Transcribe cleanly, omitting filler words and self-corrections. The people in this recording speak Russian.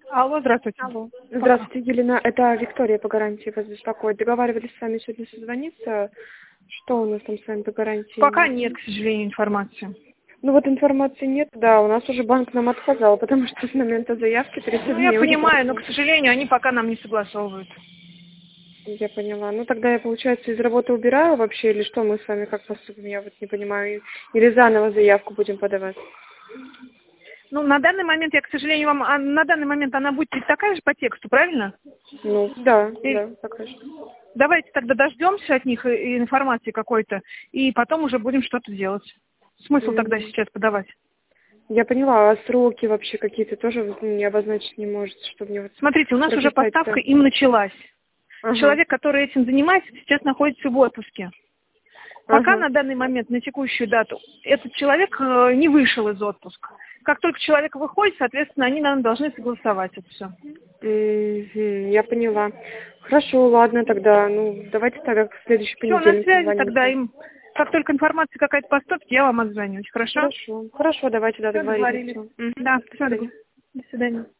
Алло, здравствуйте. Алло. Здравствуйте, Елена. Это Виктория по гарантии вас беспокоит. Договаривались с вами сегодня созвониться. Что у нас там с вами по гарантии? Пока нет, к сожалению, информации. Ну вот информации нет, да. У нас уже банк нам отказал, потому что с момента заявки 30 Ну, дней я уже понимаю, но, прошло. к сожалению, они пока нам не согласовывают. Я поняла. Ну тогда я, получается, из работы убираю вообще, или что мы с вами как поступим? Я вот не понимаю. Или заново заявку будем подавать? Ну, на данный момент, я, к сожалению, на данный момент она будет ведь такая же по тексту, правильно? Ну, да, И да, пока что. давайте тогда дождемся от них информации какой-то, и потом уже будем что-то делать. Смысл тогда сейчас подавать? Я поняла, а сроки вообще какие-то тоже вы мне обозначить не можете, чтобы мне вот Смотрите, у нас уже прописать-то? поставка им началась. Ага. Человек, который этим занимается, сейчас находится в отпуске. Пока Ага. на данный момент, на текущую дату, этот человек не вышел из отпуска. Как только человек выходит, соответственно, они нам должны согласовать это все. Я поняла. Хорошо, ладно тогда. Ну, давайте тогда в следующий Все, на понедельник связи позвоните. тогда им. Как только информация какая-то поступит, я вам отзвонюсь. Хорошо? Хорошо. Хорошо, давайте, да, Все, договорились. договорились. Всё. Да, До все, свидания. до свидания.